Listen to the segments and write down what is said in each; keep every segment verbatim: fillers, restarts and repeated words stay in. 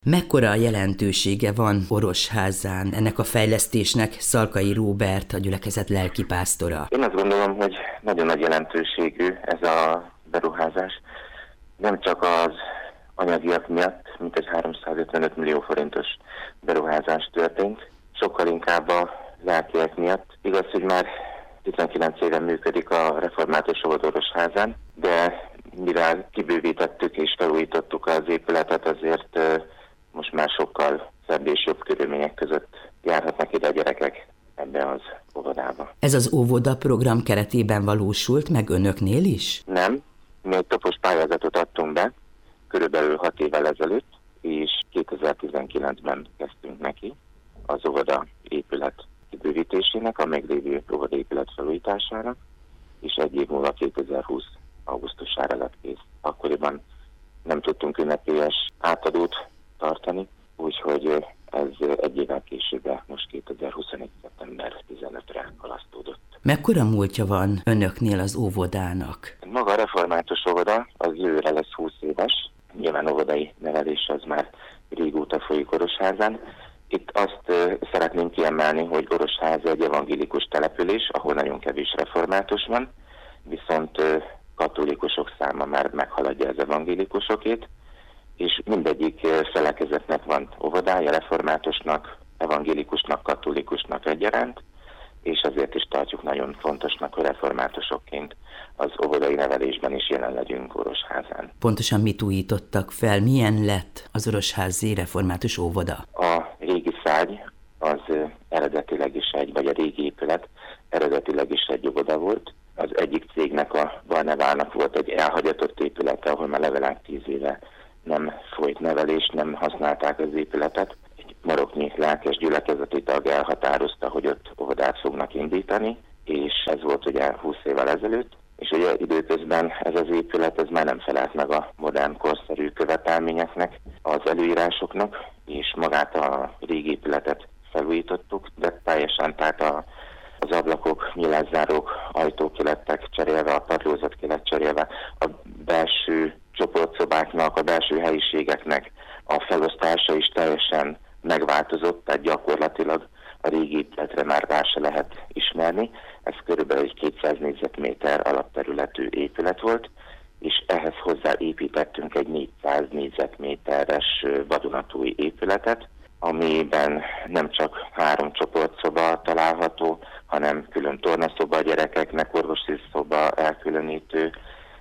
Mekkora jelentősége van Orosházán ennek a fejlesztésnek? Szalkai Róbert, a gyülekezet lelkipásztora. Én azt gondolom, hogy nagyon nagy jelentőségű ez a beruházás. Nem csak az anyagiak miatt, mint egy háromszázötvenöt millió forintos beruházás történt, sokkal inkább a lelkiek miatt. Igaz, hogy már tizenkilenc éven működik a református óvoda Orosházán, de mivel kibővítettük és felújítottuk az épületet, azért most már sokkal szebb és jobb körülmények között járhatnak ide a gyerekek ebbe az óvodába. Ez az óvoda program keretében valósult meg önöknél is? Nem, mi egy topos pályázatot adtunk be, körülbelül hat évvel ezelőtt, és kétezer-tizenkilencben kezdtünk neki az óvoda épület kibővítésének, a meglévő óvoda épület felújítására, és egy év múlva kétezer-húsz augusztusára lett kész. Akkoriban nem tudtunk ünnepélyes átadót tartani, úgyhogy ez egy évvel később, most kétezer-huszonegy. szeptember tizenötödikére halasztódott. Mekkora múltja van önöknél az óvodának? Maga a református óvoda az jövőre lesz húsz éves, nyilván óvodai nevelés az már régóta folyik Orosházán. Itt azt uh, szeretném kiemelni, hogy Orosház egy evangélikus település, ahol nagyon kevés református van, viszont uh, katolikusok száma már meghaladja az evangélikusokét, és mindegyik uh, felekezetnek van óvodája, reformátusnak, evangélikusnak, katolikusnak egyaránt, és azért is tartjuk nagyon fontosnak, hogy reformátusokként az óvodai nevelésben is jelen legyünk Orosházán. Pontosan mit újítottak fel? Milyen lett az orosházi református óvoda? A régi szágy az eredetileg is egy, vagy a régi épület eredetileg is egy óvoda volt. Az egyik cégnek, a Barnevának volt egy elhagyatott épülete, ahol már legalább tíz éve nem folyt nevelés, nem használták az épületet. Egy maroknyi lelkes gyülekezeti tag elhatározta, hogy ott óvodát fognak indítani, és ez volt ugye húsz évvel ezelőtt. És ugye időközben ez az épület ez már nem felelt meg a modern korszerű követelményeknek, az előírásoknak, és magát a régi épületet felújítottuk, de teljesen, tehát a, az ablakok, nyilászárók, ajtók ki lettek cserélve, a padlózat ki lett cserélve, a belső csoportszobáknak, a belső helyiségeknek a felosztása is teljesen megváltozott, tehát gyakorlatilag a régi épületre már rá se lehet ismerni. Ez körülbelül egy kétszáz négyzetméter alapterületű épület volt, és ehhez hozzáépítettünk egy négyszáz négyzetméteres vadonatúj épületet, amiben nem csak három csoportszoba található, hanem külön tornaszoba a gyerekeknek, orvosi szoba elkülönítő,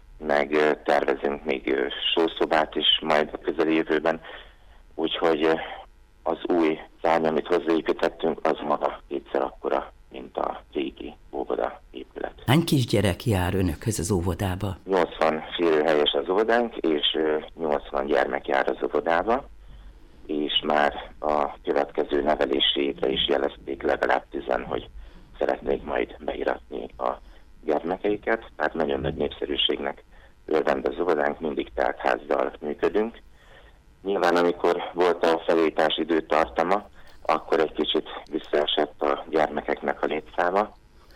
meg tervezünk még sószobát is majd a közeli jövőben, úgyhogy az új szárny, amit hozzáépítettünk, az maga kétszer akkora, mint a régi óvoda épület. Hány kisgyerek jár önökhöz az óvodába? nyolcvan férőhelyes az óvodánk, és nyolcvan gyermek jár az óvodába, és már a következő nevelési évre is jelezték legalább tizen, hogy szeretnék majd beiratni a gyermekeiket, tehát nagyon nagy népszerűségnek örvend az óvodánk, mindig teltházzal működünk. Nyilván amikor volt a felújítás időtartama, akkor egy kicsit visszaesett a gyermekeknek a létszáma,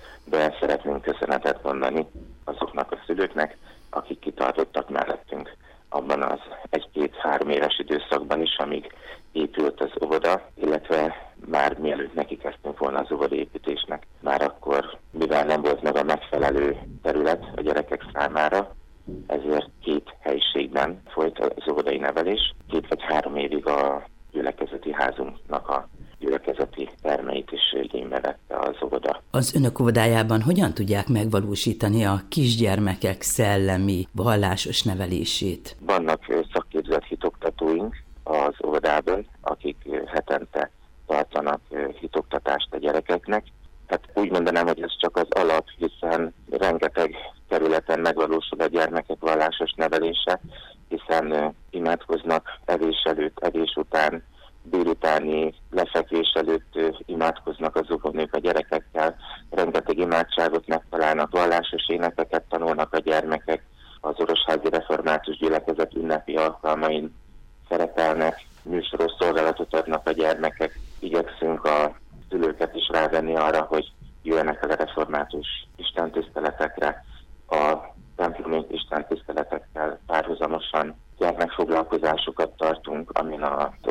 de szeretnénk köszönetet mondani azoknak a szülőknek, akik kitartottak mellettünk abban az egy-két-három éves időszakban is, amíg épült az óvoda, illetve már mielőtt neki kezdtünk volna az óvoda építésnek, már akkor, mivel nem volt meg a megfelelő terület a gyerekek számára, ezért két helyiségben folyt az óvodai nevelés. Két vagy három évig a gyülekezeti házunknak a gyülekezeti termeit is igénybe vette az óvoda. Az önök óvodájában hogyan tudják megvalósítani a kisgyermekek szellemi, vallásos nevelését? Vannak szakképzett hitoktatóink az óvodában, akik hetente tartanak hitoktatást a gyerekeknek. Hát úgy mondanám, hogy ez csak az alap, hiszen rengeteg területen megvalósul a gyermekek vallásos nevelése, hiszen uh, imádkoznak evés előtt, evés után, délutáni lefekvés előtt uh, imádkoznak az óvónők a gyerekekkel, rengeteg imádságot megtalálnak, vallásos énekeket tanulnak a gyermekek, az Orosházi Református Gyülekezet ünnepi alkalmain szerepelnek, műsoros szolgálatot adnak a gyermekek, igyekszünk a szülőket is rávenni arra, hogy jöjjenek el a református istentiszteletekre, a templomi istentiszteletekkel párhuzamosan gyermekfoglalkozásokat tartunk, amin a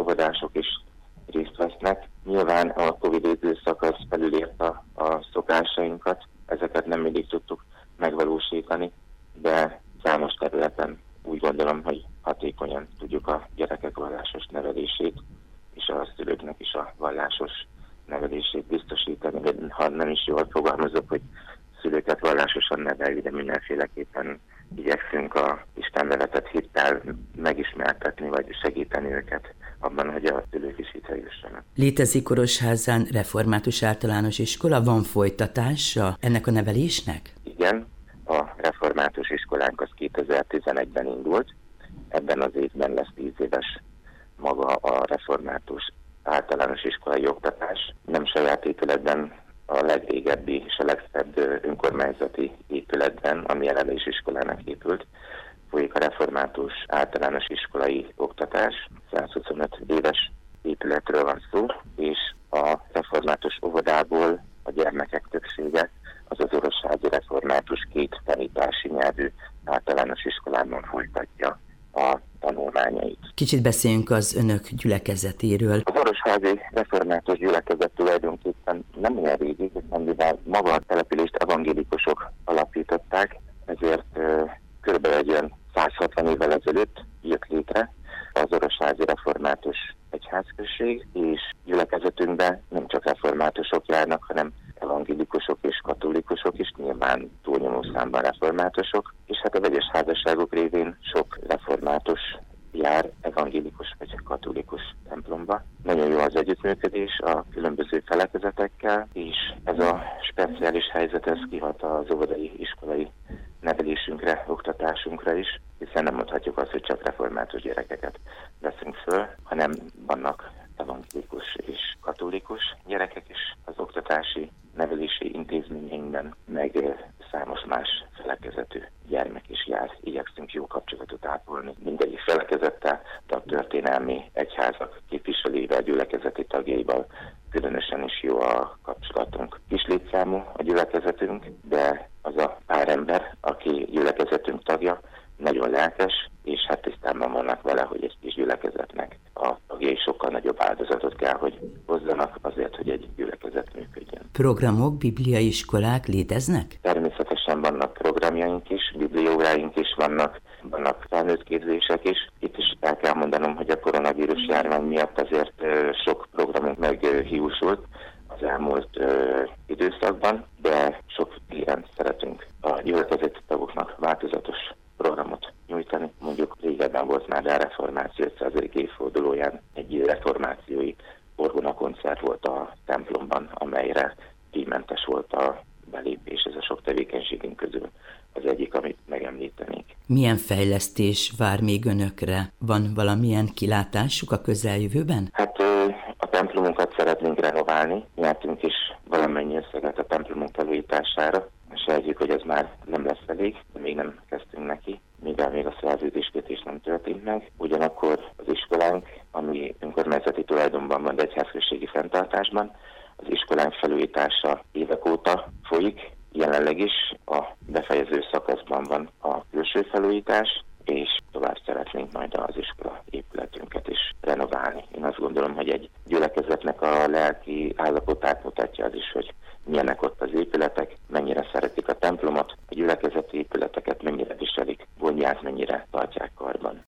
óvodások is részt vesznek. Nyilván a Covid időszak az felülírta a szokásainkat, ezeket nem mindig tudtuk megvalósítani, de számos területen úgy gondolom, hogy hatékonyan tudjuk a gyerekek vallásos nevelését, és a szülőknek is a vallásos nevelését biztosítani. De ha nem is jól fogalmazok, hogy szülőket vallásosan nevelni, de mindenféleképpen igyekszünk a istennevetet hittel megismertetni, vagy segíteni őket abban, hogy a szülők is hitre jussanak. Létezik Orosházán református általános iskola, van folytatása ennek a nevelésnek? Igen, a református iskolánk az kétezer-tizenegyben indult, ebben az évben lesz tíz éves maga a református általános iskolai oktatás. Nem saját épületben, a legrégebbi és a legszebb önkormányzati épületben, ami jelenleg is iskolának épült, folyik a református általános iskolai oktatás. százhuszonöt éves épületről van szó, és a református óvodából a gyermekek többsége az az orosházi református két tanítási nyelvű általános iskolában folytatja a tanulmányait. Kicsit beszéljünk az önök gyülekezetéről. Az orosházi református gyülekezet tulajdonképpen nem olyan régi, hiszen mivel maga a települést evangélikusok alapították, ezért uh, kb. Egy olyan száz hatvan évvel ezelőtt jött létre az orosházi református egyházközség, és gyülekezetünkben nem csak reformátusok járnak, hanem evangélikusok és katolikusok is, nyilván túlnyomó számban reformátusok, és hát a vegyes házasságok révén sok református jár evangélikus vagy katolikus templomba. Nagyon jó az együttműködés a különböző felekezetekkel, és ez a speciális helyzet ez kihat az óvodai iskolai nevelésünkre, oktatásunkra is, hiszen nem mondhatjuk azt, hogy csak református gyerekeket veszünk föl, hanem vannak evangélikus és katolikus gyerekek is az oktatási nevelési intézményeinkben, meg számos más felekezetű gyermek is jár. Igyekszünk jó kapcsolatot ápolni mindegyik felekezettel, de a történelmi egyházak képviselőivel, gyülekezeti tagjaival különösen is jó a kapcsolatunk. Kis létszámú a gyülekezetünk, de az a pár ember, aki gyülekezetünk tagja, nagyon lelkes, és hát tisztában vannak vele, hogy egy kis gyülekezetnek a tagjai sokkal nagyobb áldozatot kell, hogy hozzanak azért, hogy egy gyülekezet működjön. Programok, bibliai iskolák léteznek? Természetesen vannak programjaink is, biblióráink is vannak, vannak felnőtt képzések is. Itt is el kell mondanom, hogy a koronavírus járvány miatt azért sok programunk meghiúsult az elmúlt ö, időszakban, de sok ilyen szeretünk a gyülekezeti tagoknak változatos programot nyújtani. Mondjuk régebben volt már a reformáció ötszázadik évfordulóján egy reformációi orgonakoncert volt a templomban, amelyre díjmentes volt a belépés. Ez a sok tevékenységünk közül az egyik, amit megemlítenék. Milyen fejlesztés vár még önökre? Van valamilyen kilátásuk a közeljövőben? Hát a templomunkat szeretnénk renoválni. Nyertünk is valamennyi összeget a templomunk felújítására. Sejtjük, hogy ez már nem lesz elég, de még nem kezdtünk neki, mivel még a szerződéskötés nem történt meg. Ugyanakkor az iskolánk, ami önkormányzati tulajdonban van, de egyházközségi fenntartásban, az iskolánk felújítása évek óta folyik. Jelenleg is a befejező szakaszban van a külső felújítás, és tovább szeretnénk majd az iskola épületünket is renoválni. Én azt gondolom, hogy egy gyülekezetnek a lelki állapotát mutatja az is, hogy milyenek ott az épületek, mennyire szeretik a templomot, a gyülekezeti épületeket mennyire viselik, gondját mennyire tartják